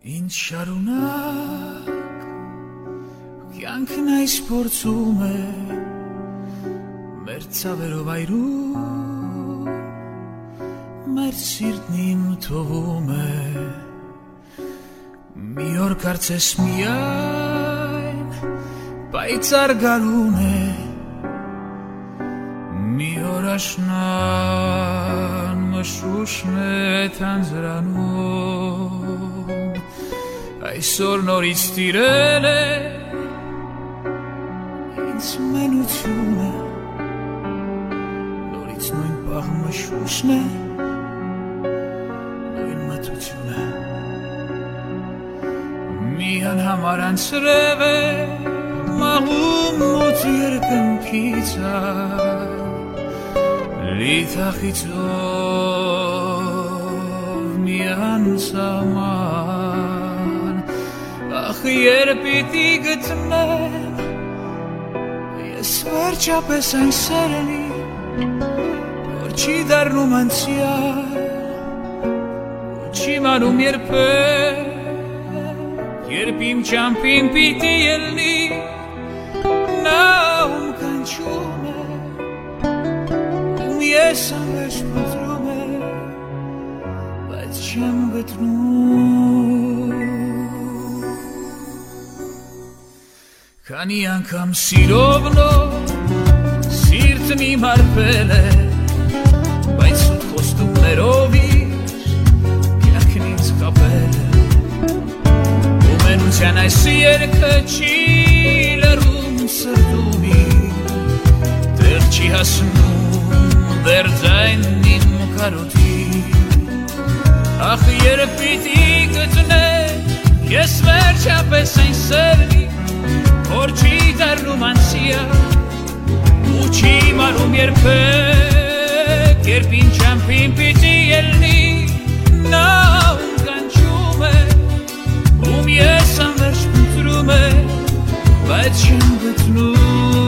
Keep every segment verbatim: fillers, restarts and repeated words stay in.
Ինչ շարունակ կյանքն այս փորձում է մեր ցավերով այրում մեր սիրտն իմ թողում է մի օր կարծես միայն պայծառ գարուն է մի օր աշնան մշուշն է թանձրանում այսօր նորից տիրել է ինձ մենությունը նորից նույն պաղ մշուշն է նույն մթությունը մի անհամար անցրև է մաղում մոտ երկնքից լիթախիցով մի անցաման ախ երբ պիտի գտնեմ ես վերջապես այն սերելի որ չի դառնում անցյալ չի մնում երբեք երբ իմ ճամփին պիտի ելնի նա ում կանչում է ում ես անվերջ փնտրում է բայց չեմ գտնում քանի անգամ սիրով նոր սիրտն իմ հարբել է բայց սուտ խոստումներով իր կյանքն ինձ կապել է ու մենության այս երգը չի լռում սրտում դեռ չի հասնում դեռ ձայնն իմ կարոտի ախ երբ պիտի գտնեմ ես վերջապես այն սերնի որ չի դառնում անցյալ ու չի մնում երբեք երբ իմ ճամփին պիտի ելնի նա ում կանչում է ում ես անվերջ փնտրում է բայց չեմ գտնում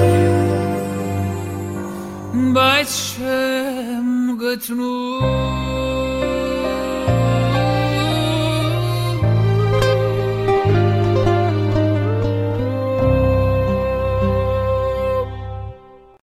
բայց չեմ գտնում